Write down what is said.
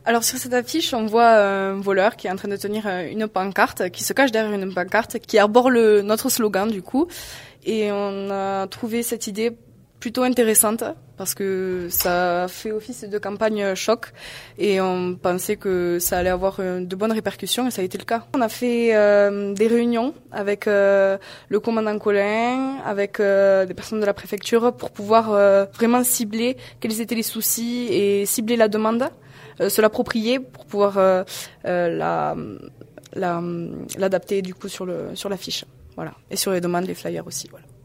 Alors sur cette affiche, on voit un voleur qui est en train de tenir une pancarte, qui se cache derrière une pancarte, qui arbore notre slogan du coup. Et on a trouvé cette idée plutôt intéressante parce que ça fait office de campagne choc et on pensait que ça allait avoir de bonnes répercussions et ça a été le cas. On a fait des réunions avec le commandant Colin, avec des personnes de la préfecture pour pouvoir vraiment cibler quels étaient les soucis et cibler la demande, se l'approprier pour pouvoir l'adapter du coup sur l'affiche. Voilà. Et sur les demandes, les flyers aussi, voilà.